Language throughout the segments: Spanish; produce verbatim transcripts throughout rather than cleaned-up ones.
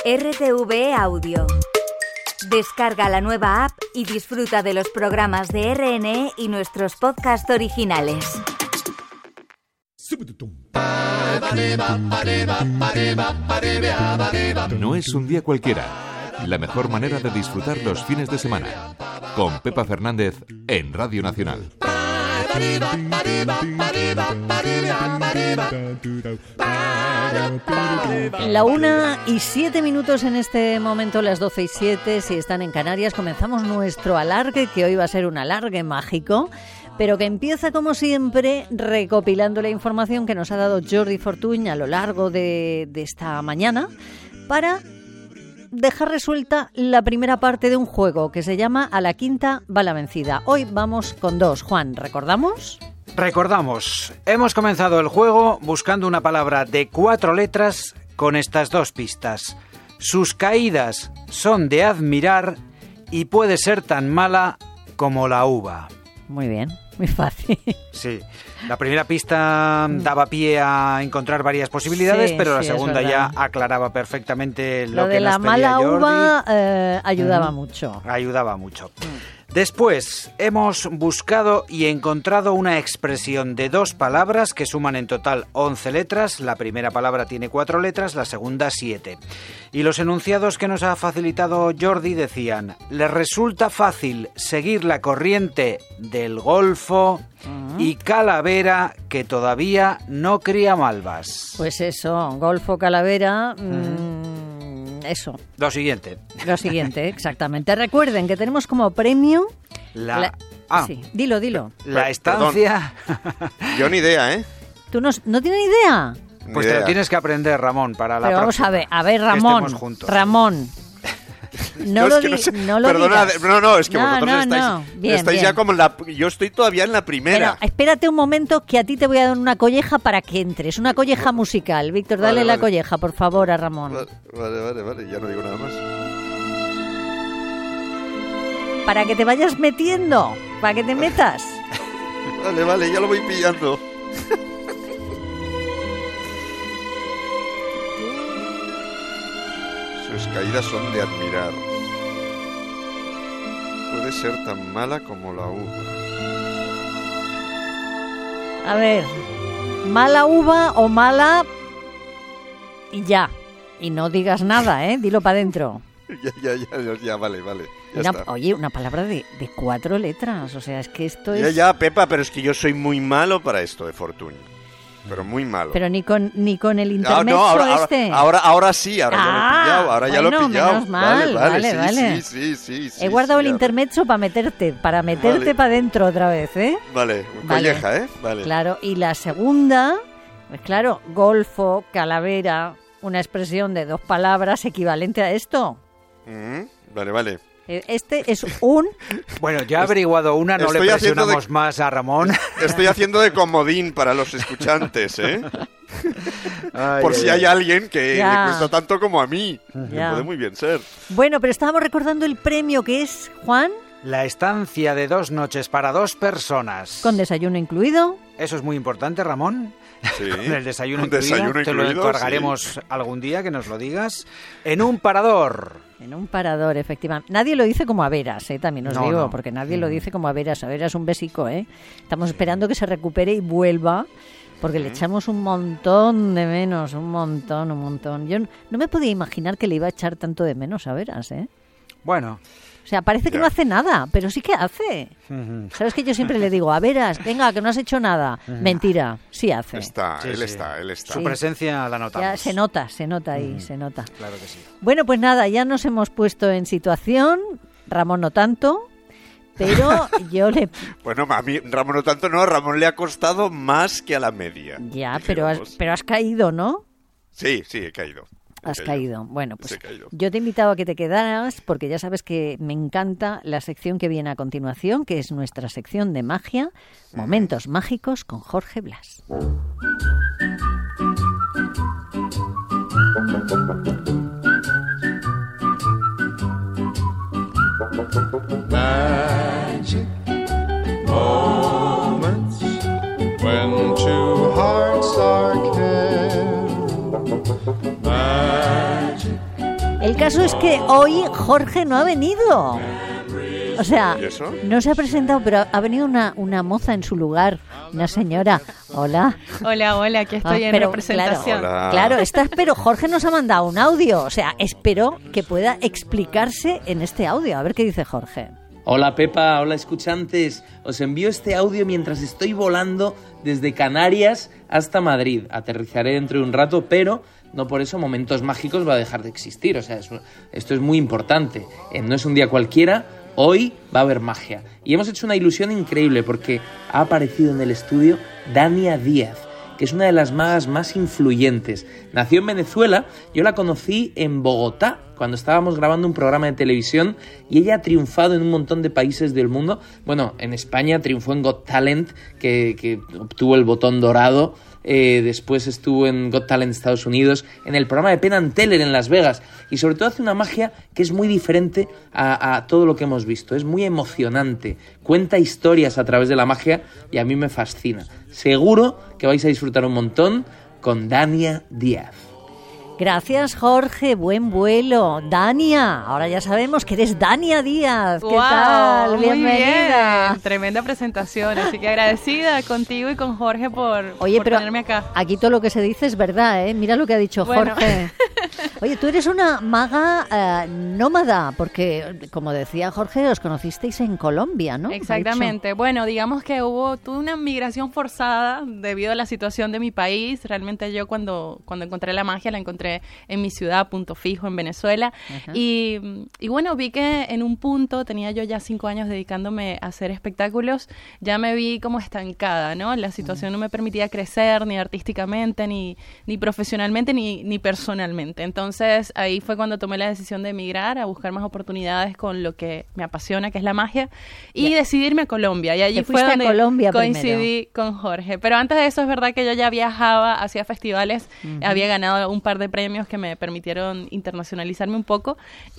R T V E Audio. Descarga la nueva app y disfruta de los programas de R N E y nuestros podcasts originales. No es un día cualquiera. La mejor manera de disfrutar los fines de semana. Con Pepa Fernández en Radio Nacional. La una y siete minutos en este momento, las doce y siete, si están en Canarias, comenzamos nuestro alargue, que hoy va a ser un alargue mágico, pero que empieza como siempre recopilando la información que nos ha dado Jordi Fortuny a lo largo de, de esta mañana para dejar resuelta la primera parte de un juego que se llama A la quinta va la vencida. Hoy vamos con dos. Juan, ¿recordamos? Recordamos, hemos comenzado el juego buscando una palabra de cuatro letras con estas dos pistas. Sus caídas son de admirar y puede ser tan mala como la uva. Muy bien, muy fácil. Sí, la primera pista daba pie a encontrar varias posibilidades, sí, pero la sí, segunda ya aclaraba perfectamente lo, lo que de nos la pedía mala Jordi. uva eh, ayudaba mm. mucho. Ayudaba mucho. Mm. Después hemos buscado y encontrado una expresión de dos palabras que suman en total once letras. La primera palabra tiene cuatro letras, la segunda siete. Y los enunciados que nos ha facilitado Jordi decían: le resulta fácil seguir la corriente del Golfo uh-huh. y Calavera, que todavía no cría malvas. Pues eso, Golfo, Calavera... Uh-huh. Mmm... Eso. Lo siguiente. Lo siguiente, exactamente. Recuerden que tenemos como premio... La... la... Ah. Sí, dilo, dilo. La estancia... Yo ni idea, ¿eh? ¿Tú no, no tienes idea? Ni pues idea. te lo tienes que aprender, Ramón, para la Pero próxima. vamos a ver, a ver, Ramón. Ramón. No, no, lo, es que di- no, sé, no lo perdona, digas. no, no, es que no, vosotros no, estáis, no. Bien, estáis bien. ya como en la... Yo estoy todavía en la primera. Pero espérate un momento que a ti te voy a dar una colleja para que entres, una colleja musical. Víctor, dale vale, la vale. colleja, por favor, a Ramón. Vale, vale, vale, vale, ya no digo nada más. Para que te vayas metiendo, para que te metas. Vale, vale, ya lo voy pillando. Sus caídas son de admirar. Puede ser tan mala como la uva. A ver, mala uva o mala y ya. Y no digas nada, ¿eh? Dilo para adentro. Ya, ya, ya, ya, ya, vale, vale. Ya Una, está. oye, una palabra de, de cuatro letras. O sea, es que esto es... Ya, ya, Pepa, pero es que yo soy muy malo para esto de Fortuny. Pero muy malo. Pero ni con ni con el Ah, intermezzo no, ahora, este. ahora, ahora, ahora sí, ahora Ah, ya lo he pillado, ahora ya lo bueno, he pillado. menos mal, vale, vale, vale, sí, vale. sí, sí, sí, sí. He guardado sí, el ahora. intermezzo para meterte, para meterte Vale. para adentro otra vez, ¿eh? Vale, Vale. colleja, ¿eh? Vale. Claro, y la segunda, pues claro, Golfo, Calavera, una expresión de dos palabras equivalente a esto. Mm, vale, vale. Este es un... Bueno, ya he averiguado una, no Estoy le haciendo presionamos de- más a Ramón. Estoy haciendo de comodín para los escuchantes, ¿eh? Ay, Por ay, si ay. hay alguien que Ya. le cuesta tanto como a mí. Que Ya. puede muy bien ser. Bueno, pero estábamos recordando el premio que es, Juan, La estancia de dos noches para dos personas. con desayuno incluido. Eso es muy importante, Ramón. Sí. Con el desayuno Con incluido. desayuno Te lo incluido, encargaremos sí. algún día, que nos lo digas. En un parador. En un parador, efectivamente. Nadie lo dice como a veras, ¿eh? También os No, digo, no. porque nadie lo dice como a veras. A veras un besico, ¿eh? Estamos esperando que se recupere y vuelva, porque le echamos un montón de menos, un montón, un montón. Yo no, no me podía imaginar que le iba a echar tanto de menos a veras, ¿eh? Bueno. O sea, parece que Ya. no hace nada, pero sí que hace. Ujú. ¿Sabes que yo siempre le digo, a veras, venga, que no has hecho nada? Mentira, sí hace. Está, Sí, él sí. está, él está. Su Sí. presencia la notamos. Ya se nota, se nota ahí, se nota. Claro que sí. Bueno, pues nada, ya nos hemos puesto en situación, Ramón no tanto, pero yo le... Bueno, a mí, Ramón no tanto, no, a Ramón le ha costado más que a la media. Ya, pero has, dijéramos. pero has caído, ¿no? Sí, sí, he caído. He Has caído. Bueno, pues Sí, he caído. yo te he invitado a que te quedaras porque ya sabes que me encanta la sección que viene a continuación, que es nuestra sección de magia, Momentos Mágicos con Jorge Blas. Magic moments when two hearts are caring. Magic El caso es que hoy Jorge no ha venido. O sea, ¿Y eso? no se ha presentado, pero ha venido una, una moza en su lugar, una señora. Hola. Hola, hola, aquí estoy Ah, en pero, representación. Claro, Hola. claro, estás, pero Jorge nos ha mandado un audio. O sea, espero que pueda explicarse en este audio. A ver qué dice Jorge. Hola Pepa, hola escuchantes. Os envío este audio mientras estoy volando desde Canarias hasta Madrid. Aterrizaré dentro de un rato, pero no por eso Momentos Mágicos va a dejar de existir. O sea, eso, esto es muy importante. Eh, no es un día cualquiera. Hoy va a haber magia. Y hemos hecho una ilusión increíble porque ha aparecido en el estudio Dania Díaz, que es una de las magas más influyentes. Nació en Venezuela, yo la conocí en Bogotá, cuando estábamos grabando un programa de televisión, y ella ha triunfado en un montón de países del mundo. Bueno, en España triunfó en Got Talent, que, que obtuvo el botón dorado. Eh, después estuvo en Got Talent Estados Unidos, en el programa de Penn and Teller en Las Vegas, y sobre todo hace una magia que es muy diferente a, a todo lo que hemos visto. Es muy emocionante, cuenta historias a través de la magia y a mí me fascina. Seguro que vais a disfrutar un montón con Dania Díaz. Gracias, Jorge. Buen vuelo. Dania, ahora ya sabemos que eres Dania Díaz. ¿Qué Wow, tal? muy Bienvenida. bien. Tremenda presentación, así que agradecida contigo y con Jorge por, Oye, por pero tenerme acá. aquí todo lo que se dice es verdad, ¿eh? Mira lo que ha dicho Bueno. Jorge. Oye, tú eres una maga eh, nómada, porque, como decía Jorge, os conocisteis en Colombia, ¿no? Exactamente. Bueno, digamos que hubo tuve una migración forzada debido a la situación de mi país. Realmente yo cuando, cuando encontré la magia la encontré en mi ciudad, Punto Fijo, en Venezuela. Y, y bueno, vi que en un punto, tenía yo ya cinco años dedicándome a hacer espectáculos, ya me vi como estancada, ¿no? La situación no me permitía crecer ni artísticamente, ni, ni profesionalmente, ni, ni personalmente. Entonces ahí fue cuando tomé la decisión de emigrar, a buscar más oportunidades con lo que me apasiona, que es la magia, y Ya. decidirme a Colombia. Y allí Te fue fuiste a donde Colombia coincidí con Jorge. Pero antes de eso es verdad que yo ya viajaba, hacía festivales, había ganado un par de premios que me permitieron internacionalizarme un poco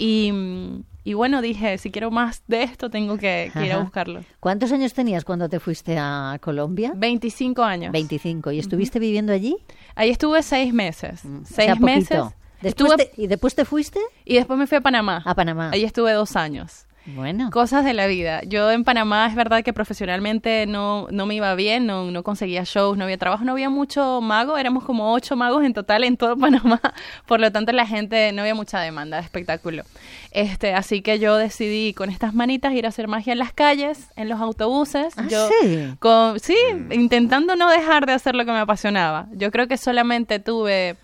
y, y bueno, dije, si quiero más de esto tengo que, que ir a Ajá. buscarlo. ¿Cuántos años tenías cuando te fuiste a Colombia? veinticinco años. veinticinco. ¿Y estuviste viviendo allí? Ahí estuve seis meses. O Seis sea, poquito. meses. Después Estuve- te- ¿Y después te fuiste? Y después me fui a Panamá. A Panamá. Ahí estuve dos años. Bueno. Cosas de la vida. Yo en Panamá es verdad que profesionalmente no, no me iba bien, no, no conseguía shows, no había trabajo, no había mucho mago, éramos como ocho magos en total en todo Panamá, por lo tanto la gente, no había mucha demanda de espectáculo. Este, así que yo decidí con estas manitas ir a hacer magia en las calles, en los autobuses. ¿Ah, yo, sí? con, sí, intentando no dejar de hacer lo que me apasionaba. Yo creo que solamente tuve...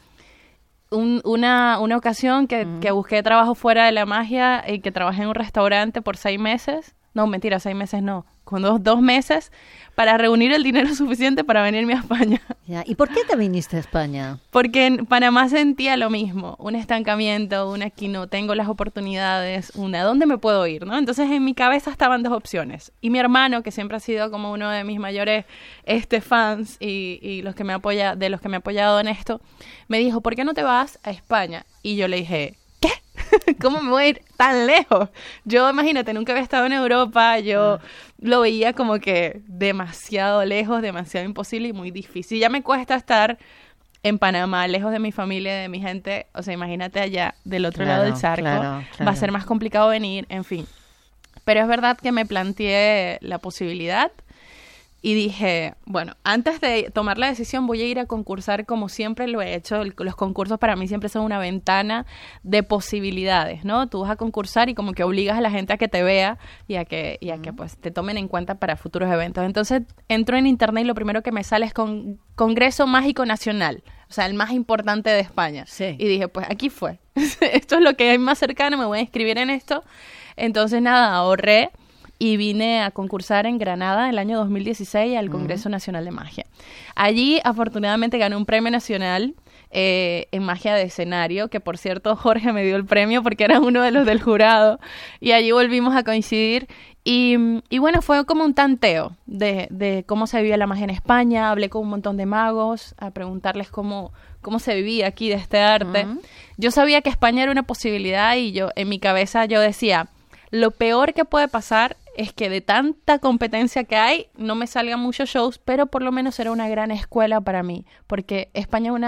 Un, una, una ocasión que, Mm. que busqué trabajo fuera de la magia y que trabajé en un restaurante por seis meses. No, mentira, seis meses no. Con dos, dos meses para reunir el dinero suficiente para venirme a España. Ya. ¿Y por qué te viniste a España? Porque en Panamá sentía lo mismo. Un estancamiento, una aquí no tengo las oportunidades, una ¿dónde me puedo ir? ¿No? Entonces en mi cabeza estaban dos opciones. Y mi hermano, que siempre ha sido como uno de mis mayores este, fans y, y los que me apoya, de los que me ha apoyado en esto, me dijo, ¿por qué no te vas a España? Y yo le dije, ¿qué? ¿Cómo me voy a ir tan lejos? Yo, imagínate, nunca había estado en Europa, yo lo veía como que demasiado lejos, demasiado imposible y muy difícil. Ya me cuesta estar en Panamá, lejos de mi familia, de mi gente, o sea, imagínate allá, del otro Claro, lado del charco, claro, va claro. a ser más complicado venir, en fin. Pero es verdad que me planteé la posibilidad y dije, bueno, antes de tomar la decisión voy a ir a concursar como siempre lo he hecho. El- Los concursos para mí siempre son una ventana de posibilidades, ¿no? Tú vas a concursar y como que obligas a la gente a que te vea y a que, y a que pues te tomen en cuenta para futuros eventos. Entonces entro en internet y lo primero que me sale es con Congreso Mágico Nacional, o sea, el más importante de España. Sí. Y dije, pues aquí fue. Esto es lo que hay más cercano, me voy a inscribir en esto. Entonces nada, ahorré y vine a concursar en Granada el año dos mil dieciséis al Congreso Nacional de Magia. Allí, afortunadamente, gané un premio nacional eh, en magia de escenario, que por cierto Jorge me dio el premio porque era uno de los del jurado, y allí volvimos a coincidir. Y, y bueno, fue como un tanteo de, de cómo se vivía la magia en España. Hablé con un montón de magos a preguntarles cómo, cómo se vivía aquí de este arte. Ujú. Yo sabía que España era una posibilidad y yo en mi cabeza yo decía, lo peor que puede pasar es que de tanta competencia que hay, no me salgan muchos shows, pero por lo menos será una gran escuela para mí, porque España es una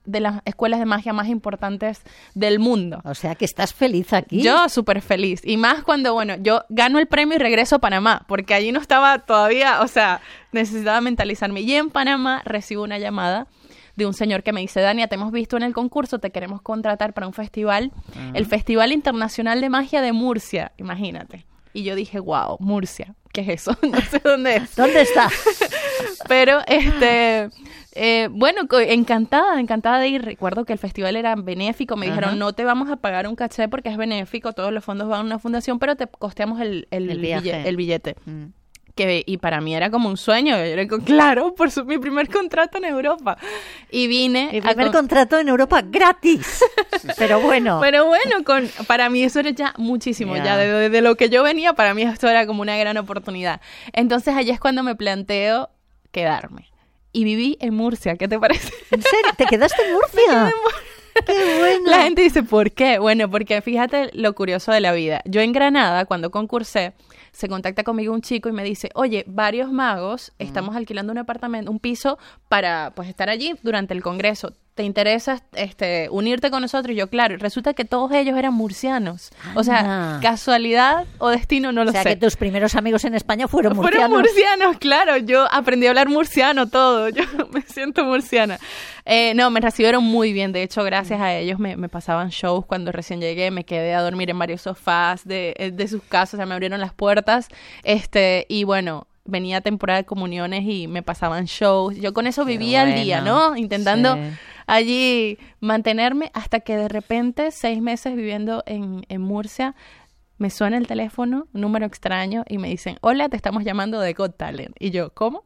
de las escuelas de magia más importantes del mundo. O sea que estás feliz aquí. Yo súper feliz. Y más cuando, bueno, yo gano el premio y regreso a Panamá, porque allí no estaba todavía, o sea, necesitaba mentalizarme. Y en Panamá recibo una llamada de un señor que me dice, Dania, te hemos visto en el concurso, te queremos contratar para un festival, uh-huh. el Festival Internacional de Magia de Murcia, imagínate. Y yo dije, wow, Murcia, ¿qué es eso? No sé dónde es. ¿Dónde está? Pero, este, eh, bueno, encantada, encantada de ir. Recuerdo que el festival era benéfico. Me uh-huh. dijeron, no te vamos a pagar un caché porque es benéfico, todos los fondos van a una fundación, pero te costeamos el, el, el, billete. El billete. Mm. Que, y para mí era como un sueño. Yo era como, claro, por su, mi primer contrato en Europa. Y vine... Mi primer con... contrato en Europa gratis. Pero bueno. Pero bueno, con, para mí eso era ya muchísimo. Yeah. Ya de, de, de lo que yo venía, para mí esto era como una gran oportunidad. Entonces allí es cuando me planteo quedarme. Y viví en Murcia, ¿qué te parece? ¿En serio? ¿Te quedaste en Murcia? ¡Qué bueno! La gente dice, ¿por qué? Bueno, porque fíjate lo curioso de la vida. Yo en Granada, cuando concursé, se contacta conmigo un chico y me dice, oye, varios magos, mm. estamos alquilando un apartamento, un piso para pues estar allí durante el congreso. ¿Te interesa este, unirte con nosotros? Y yo, claro, resulta que todos ellos eran murcianos. Anda. O sea, casualidad o destino, no lo sé. O sea, que tus primeros amigos en España fueron murcianos. Fueron murcianos, claro. Yo aprendí a hablar murciano todo. Yo me siento murciana. Eh, no, me recibieron muy bien. De hecho, gracias a ellos me, me pasaban shows cuando recién llegué. Me quedé a dormir en varios sofás de, de sus casas. O sea, me abrieron las puertas. Este, y bueno... venía temporada de comuniones y me pasaban shows. Yo con eso vivía al día, ¿no? Intentando sí. allí mantenerme hasta que de repente, seis meses viviendo en, en Murcia, me suena el teléfono, un número extraño, y me dicen, hola, te estamos llamando de Got Talent. Y yo, ¿cómo?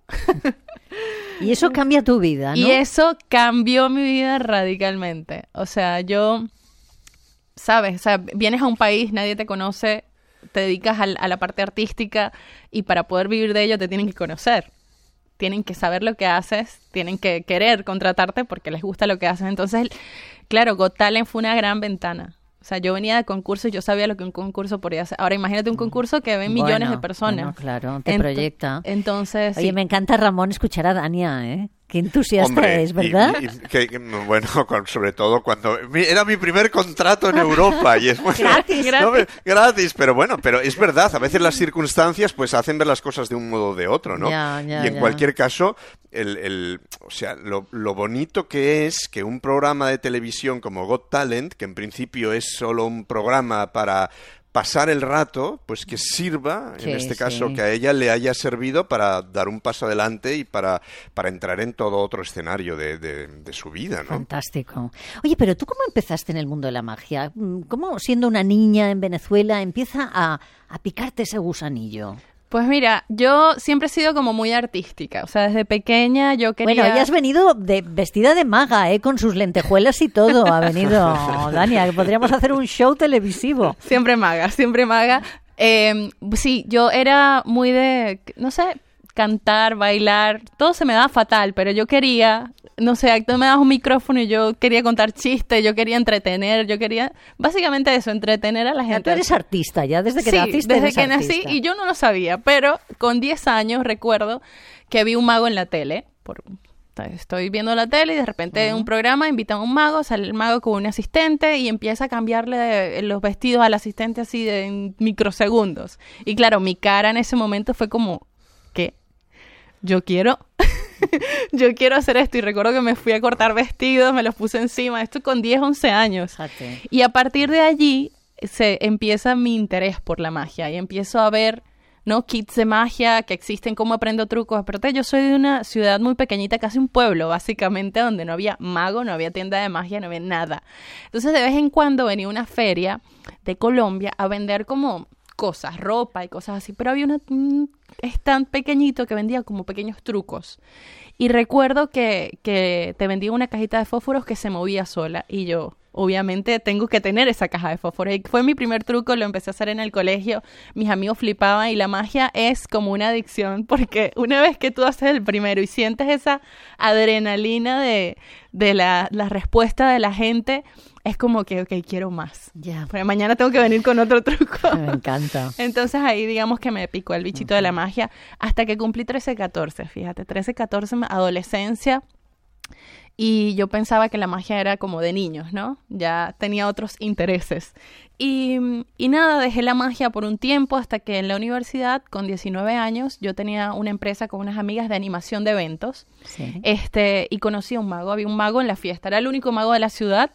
Y eso cambia tu vida, ¿no? Y eso cambió mi vida radicalmente. O sea, yo, ¿sabes? O sea, vienes a un país, nadie te conoce, te dedicas a, a la parte artística y para poder vivir de ello te tienen que conocer, tienen que saber lo que haces, tienen que querer contratarte porque les gusta lo que haces. Entonces, claro, Got Talent fue una gran ventana. O sea, yo venía de concursos y yo sabía lo que un concurso podía hacer. Ahora imagínate un concurso que ven millones bueno, de personas. Bueno, claro, te Ent- proyecta. Entonces, Oye, sí. me encanta, Ramón, escuchar a Dania, ¿eh? Qué entusiasta Hombre, es, ¿verdad? Y, y, que, bueno, con, sobre todo cuando... Era mi primer contrato en Europa y es... Bueno, gratis, no, gratis. Gratis, pero bueno, pero es verdad, a veces las circunstancias pues hacen ver las cosas de un modo o de otro, ¿no? Ya, ya, y en ya. cualquier caso, el, el, o sea, lo, lo bonito que es que un programa de televisión como Got Talent, que en principio es solo un programa para... pasar el rato, pues que sirva, sí, en este caso, sí. que a ella le haya servido para dar un paso adelante y para, para entrar en todo otro escenario de, de, de su vida, ¿no? Fantástico. Oye, pero ¿tú cómo empezaste en el mundo de la magia? ¿Cómo, siendo una niña en Venezuela, empieza a, a picarte ese gusanillo? Pues mira, yo siempre he sido como muy artística, o sea, desde pequeña yo quería... Bueno, ella has venido de, vestida de maga, ¿eh? Con sus lentejuelas y todo, ha venido Dania, que podríamos hacer un show televisivo. Siempre maga, siempre maga. Eh, sí, yo era muy de, no sé, cantar, bailar, todo se me daba fatal, pero yo quería, no sé, tú me das un micrófono y yo quería contar chistes, yo quería entretener, yo quería, básicamente eso, entretener a la gente. Tú eres artista ya, desde que sí, naciste desde eres que artista. nací y yo no lo sabía, pero con diez años recuerdo que vi un mago en la tele, por, estoy viendo la tele y de repente en uh-huh. un programa invitan a un mago, sale el mago con un asistente y empieza a cambiarle los vestidos al asistente así de en microsegundos. Y claro, mi cara en ese momento fue como, ¿qué? Yo quiero, yo quiero hacer esto. Y recuerdo que me fui a cortar vestidos, me los puse encima, esto con diez, once años. Fíjate. Y a partir de allí se empieza mi interés por la magia y empiezo a ver, ¿no? Kits de magia que existen, cómo aprendo trucos. Aparte, yo soy de una ciudad muy pequeñita, casi un pueblo, básicamente, donde no había mago, no había tienda de magia, no había nada. Entonces, de vez en cuando venía una feria de Colombia a vender como cosas, ropa y cosas así, pero había una, un stand pequeñito que vendía como pequeños trucos. Y recuerdo que, que te vendía una cajita de fósforos que se movía sola y yo... obviamente tengo que tener esa caja de fósforos. Y fue mi primer truco, lo empecé a hacer en el colegio. Mis amigos flipaban y la magia es como una adicción porque una vez que tú haces el primero y sientes esa adrenalina de, de la, la respuesta de la gente, es como que, ok, quiero más. Ya. Porque mañana tengo que venir con otro truco. Me encanta. Entonces ahí digamos que me picó el bichito uh-huh. de la magia hasta que cumplí trece, catorce, fíjate, trece, catorce, adolescencia. y yo pensaba que la magia era como de niños, ¿no? Ya tenía otros intereses. Y, y nada, dejé la magia por un tiempo hasta que en la universidad, con diecinueve años, yo tenía una empresa con unas amigas de animación de eventos. Sí. Este, y conocí a un mago, había un mago en la fiesta, era el único mago de la ciudad.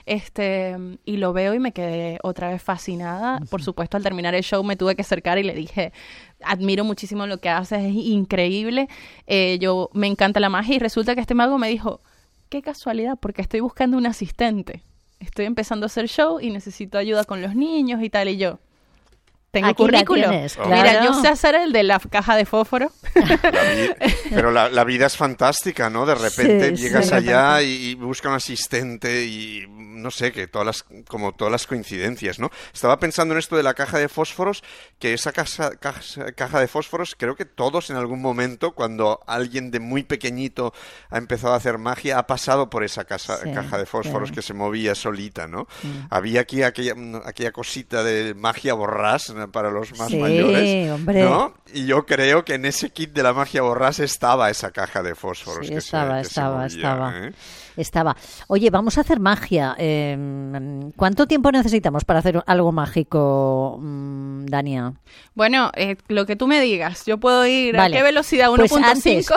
Este, y lo veo y me quedé otra vez fascinada. Por supuesto, al terminar el show me tuve que acercar y le dije, admiro muchísimo lo que haces, es increíble. Eh, yo me encanta la magia y resulta que este mago me dijo, qué casualidad, porque estoy buscando un asistente. Estoy empezando a hacer show y necesito ayuda con los niños y tal, y yo... Tengo Aquí la currículo. tienes, Oh. claro. Mira, yo sé hacer el de la caja de fósforo. La vi- pero la, la vida es fantástica, ¿no? De repente Sí, llegas sí. allá y, y busca un asistente y no sé, que todas las, como todas las coincidencias, ¿no? Estaba pensando en esto de la caja de fósforos, que esa casa- caja, caja de fósforos, creo que todos en algún momento, cuando alguien de muy pequeñito ha empezado a hacer magia, ha pasado por esa casa, Sí, caja de fósforos sí. que se movía solita, ¿no? Había aquí aquella, aquella cosita de magia borrás para los más Sí, mayores, hombre. ¿no? Y yo creo que en ese kit de la magia borrás estaba esa caja de fósforos. Sí, que estaba, se, que se estaba, movía, estaba. ¿eh? Estaba. Oye, vamos a hacer magia. Eh, ¿Cuánto tiempo necesitamos para hacer algo mágico, mm, Dania? Bueno, eh, lo que tú me digas. Yo puedo ir Vale. a qué velocidad, Pues uno punto cinco.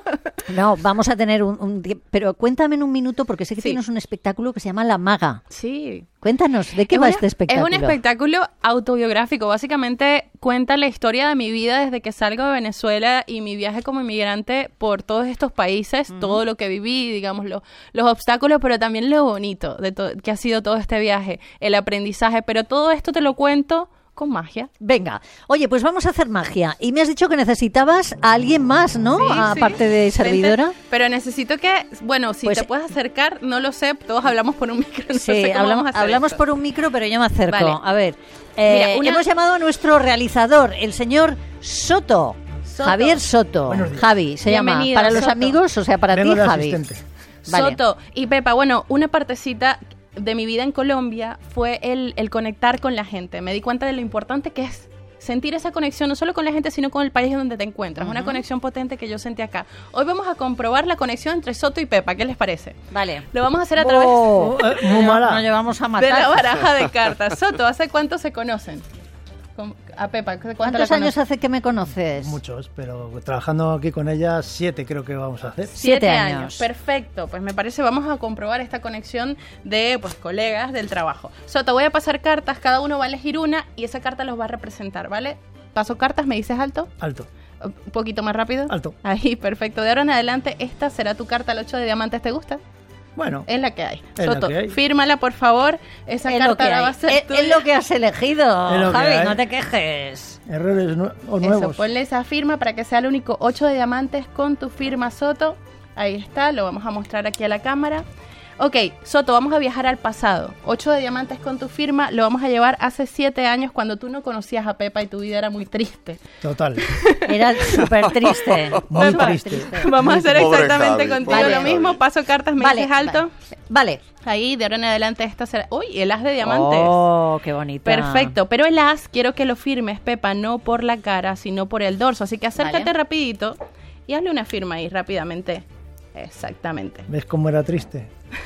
No, vamos a tener un, un tie- pero cuéntame en un minuto porque sé que Sí. tienes un espectáculo que se llama La Maga. Sí. Cuéntanos, ¿de qué Es va un- este espectáculo? Es un espectáculo autobiográfico. Básicamente cuenta la historia de mi vida desde que salgo de Venezuela y mi viaje como inmigrante por todos estos países, todo lo que viví, digamos, lo- los obstáculos, pero también lo bonito de to- que ha sido todo este viaje, el aprendizaje. Pero todo esto te lo cuento con magia. Venga, oye, pues vamos a hacer magia. Y me has dicho que necesitabas a alguien más, ¿no? Sí, Aparte sí. de servidora. Vente, pero necesito que, bueno, si Pues- te puedes acercar, no lo sé, todos hablamos por un micro. No Sí, sé cómo hablamos, vamos a hacer hablamos esto. por un micro, pero yo me acerco. Vale. A ver, eh, Mira, una- hemos llamado a nuestro realizador, el señor Soto. Soto. Javier Soto. Buenos días. Javi, se llama. Bienvenido, Para los Soto. amigos, o sea, para Vengo ti, de Javi. asistente. Vale. Soto y Pepa, bueno, una partecita de mi vida en Colombia fue el, el conectar con la gente. Me di cuenta de lo importante que es sentir esa conexión, no solo con la gente, sino con el país donde te encuentras. Una conexión potente que yo sentí acá. Hoy vamos a comprobar la conexión entre Soto y Pepa. ¿Qué les parece? Vale. Lo vamos a hacer a través Oh, Eh, muy mala. Nos llevamos a de matar. la baraja de cartas. Soto, ¿hace cuánto se conocen? Con- a Pepa, ¿hace cuánto la ¿Cuántos años conoces? hace que me conoces? Muchos, pero trabajando aquí con ella, siete creo que vamos a hacer. Siete Siete años. años. Perfecto. Pues me parece, vamos a comprobar esta conexión de pues colegas del trabajo. Soto, voy a pasar cartas, cada uno va a elegir una y esa carta los va a representar, ¿vale? Paso cartas, ¿me dices alto? Alto. Un poquito más rápido. Alto. Ahí, perfecto. De ahora en adelante, esta será tu carta, el ocho de diamantes. ¿Te gusta? Bueno, Es la que hay. Es la Soto, que hay. fírmala, por favor. Esa Es lo carta que la hay. va a ser Es- tuya. es lo que has elegido, Es lo que Javi, hay. no te quejes. errores nue- o Eso, nuevos. ponle esa firma para que sea el único ocho de diamantes con tu firma, Soto. Ahí está, lo vamos a mostrar aquí a la cámara. Ok, Soto, vamos a viajar al pasado. ocho de diamantes con tu firma, lo vamos a llevar hace siete años cuando tú no conocías a Pepa y tu vida era muy triste. Total. Era súper triste. Muy Súper triste. Vamos a hacer Pobre exactamente Javi, contigo pobre lo mismo. Javi. Paso cartas, me Vale, dices alto. Vale. Ahí, de ahora en adelante esta será... Uy, el as de diamantes. Oh, qué bonita. Perfecto, pero el as quiero que lo firmes, Pepa, no por la cara, sino por el dorso. Así que acércate Vale. rapidito y hazle una firma ahí rápidamente. Exactamente. ¿Ves cómo era triste?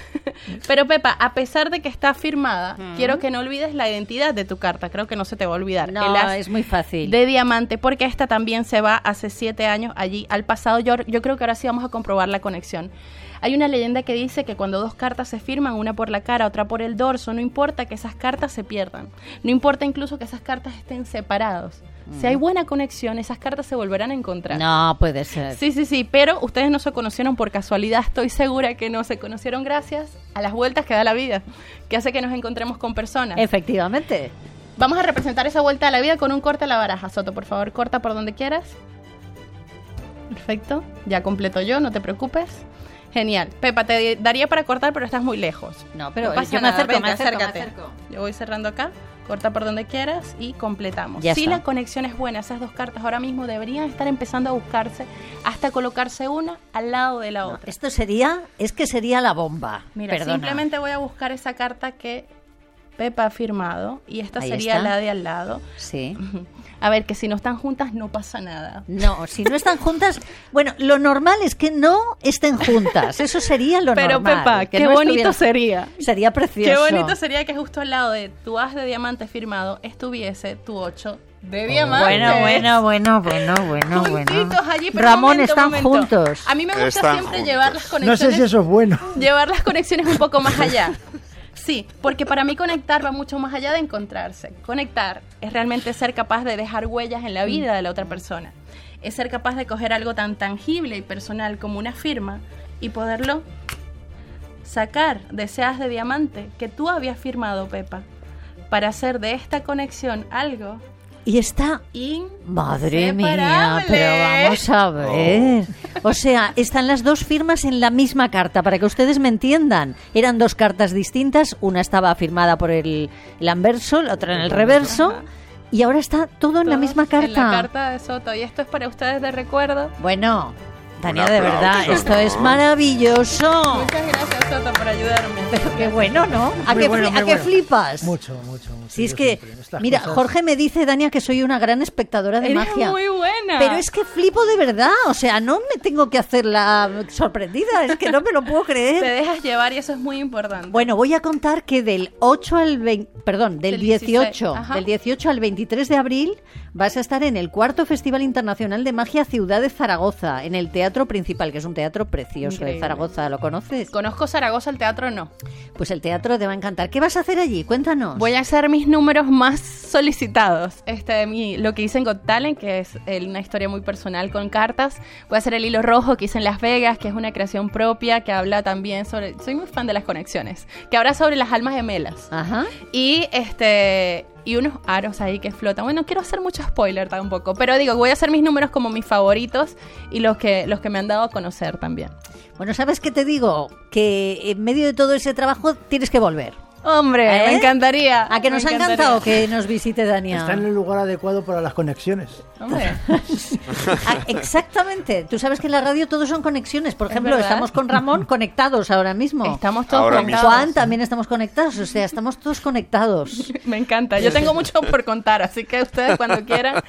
Pero Pepa, a pesar de que está firmada, quiero que no olvides la identidad de tu carta. Creo que no se te va a olvidar. No, el as es muy fácil. de diamante, porque esta también se va hace siete años allí al pasado. Yo, yo creo que ahora sí vamos a comprobar la conexión. Hay una leyenda que dice que cuando dos cartas se firman, una por la cara, otra por el dorso, no importa que esas cartas se pierdan. No importa incluso que esas cartas estén separados. Si hay buena conexión, esas cartas se volverán a encontrar. No, puede ser. Sí, sí, sí, pero ustedes no se conocieron por casualidad. Estoy segura que no se conocieron gracias a las vueltas que da la vida, que hace que nos encontremos con personas. Efectivamente. Vamos a representar esa vuelta a la vida con un corte a la baraja, Soto. Por favor, corta por donde quieras. Perfecto. Ya completo yo, no te preocupes. Genial. Pepa, te daría para cortar, pero estás muy lejos. No, pero No pasa yo me nada, acerco, vente, me acerco, me acércate. acerco. Yo voy cerrando acá. Corta por donde quieras y completamos. Ya si está. la conexión es buena, esas dos cartas ahora mismo deberían estar empezando a buscarse hasta colocarse una al lado de la No, otra. esto sería, es que sería la bomba. Mira, Perdona. simplemente voy a buscar esa carta que Pepa ha firmado y esta Ahí sería está. la de al lado. Sí. A ver, que si no están juntas no pasa nada. No, si no están juntas, bueno, lo normal es que no estén juntas, eso sería lo Pero normal. Pepa, que qué no bonito estuvieran- sería. Sería precioso. Qué bonito sería que justo al lado de tu as de diamante firmado estuviese tu ocho de diamante. Bueno, bueno, bueno, bueno, bueno, bueno. Juntitos allí, pero Ramón, momento, están momento. juntos. A mí me gusta Están siempre juntos. llevar las No conexiones. sé si eso es bueno. Llevar las conexiones un poco más allá. Sí, porque para mí conectar va mucho más allá de encontrarse. Conectar es realmente ser capaz de dejar huellas en la vida de la otra persona. Es ser capaz de coger algo tan tangible y personal como una firma y poderlo sacar de ese haz de diamante que tú habías firmado, Pepa, para hacer de esta conexión algo Y está... inseparable. Madre mía, pero vamos a ver. O sea, están las dos firmas en la misma carta, para que ustedes me entiendan. Eran dos cartas distintas, una estaba firmada por el, el anverso, la otra en el reverso, Ajá. y ahora está todo en la Todos misma carta. En la carta de Soto. Y esto es para ustedes de recuerdo. Bueno, Tania, Un de aplauso, verdad, ¿no? esto es maravilloso. Muchas gracias, Soto, por ayudarme. Pero qué bueno, ¿no? ¿A, Muy qué, bueno, fli- muy ¿a qué bueno. flipas? Mucho, mucho, mucho. Si es Yo que, siempre, en estas mira, cosas- Jorge me dice, Dania, que soy una gran espectadora de Eres magia. muy buena. Pero es que flipo de verdad, o sea, no me tengo que hacer la sorprendida, es que no me lo puedo Te creer. dejas llevar y eso es muy importante. Bueno, voy a contar que del ocho al veinte, perdón, del Del dieciséis, dieciocho, ajá. del dieciocho al veintitrés de abril vas a estar en el cuarto Festival Internacional de Magia Ciudad de Zaragoza, en el Teatro Principal, que es un teatro precioso de Increíble. Zaragoza, ¿lo conoces? Conozco Zaragoza, el teatro no. Pues el teatro te va a encantar. ¿Qué vas a hacer allí? Cuéntanos. Voy a hacer mis números más solicitados. Este, mi, lo que hice en Got Talent, que es el- una historia muy personal con cartas. Voy a hacer el hilo rojo que hice en Las Vegas, que es una creación propia, que habla también sobre... Soy muy fan de las conexiones. Que habla sobre las almas gemelas. Ajá. Y este y unos aros ahí que flotan. Bueno, no quiero hacer mucho spoiler tampoco, pero digo, voy a hacer mis números como mis favoritos y los que los que me han dado a conocer también. Bueno, ¿sabes qué te digo? Que en medio de todo ese trabajo tienes que volver. Hombre, ¿Eh? me encantaría. ¿A que nos me ha encantaría. encantado que nos visite Dania? Está en el lugar adecuado para las conexiones. Hombre. Ah, exactamente. Tú sabes que en la radio todos son conexiones. Por Es ejemplo, verdad. estamos con Ramón conectados ahora mismo. Estamos todos Ahora conectados. Juan también estamos conectados. O sea, estamos todos conectados. Me encanta. Yo tengo mucho por contar, así que ustedes cuando quieran.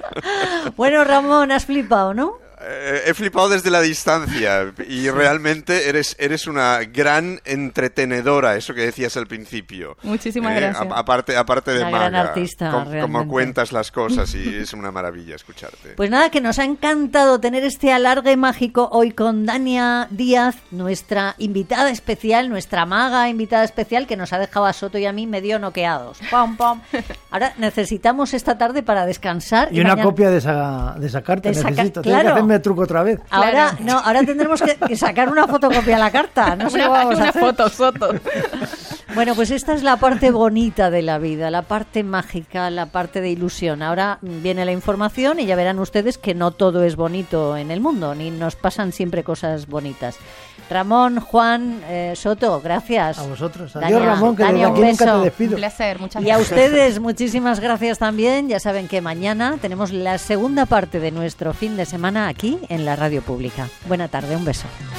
Bueno, Ramón, has flipado, ¿no? Eh, he flipado desde la distancia y realmente eres, eres una gran entretenedora, eso que decías al principio. Muchísimas Eh, gracias. a- aparte, aparte de Una gran maga, artista, com- realmente. como cuentas las cosas y es una maravilla escucharte. Pues nada, que nos ha encantado tener este alargue mágico hoy con Dania Díaz, nuestra invitada especial, nuestra maga invitada especial, que nos ha dejado a Soto y a mí medio noqueados. Pam, pam. Ahora necesitamos esta tarde para descansar. Y una mañana- copia de esa, de esa carta De esa ca- necesito. Tengo claro. que hacerme el truco otra vez. Ahora, Claro. no, ahora tendremos que, que sacar una fotocopia a la carta. No sé Una, cómo vamos a una hacer. foto, Soto. Bueno, pues esta es la parte bonita de la vida, la parte mágica, la parte de ilusión. Ahora viene la información y ya verán ustedes que no todo es bonito en el mundo, ni nos pasan siempre cosas bonitas. Ramón, Juan, eh, Soto, gracias. A vosotros. Dania, Adiós, Ramón, que Dania, desde un aquí nunca beso. te despido. Un placer, muchas Y a gracias. ustedes, muchísimas gracias también. Ya saben que mañana tenemos la segunda parte de nuestro fin de semana aquí en la Radio Pública. Buena tarde, un beso.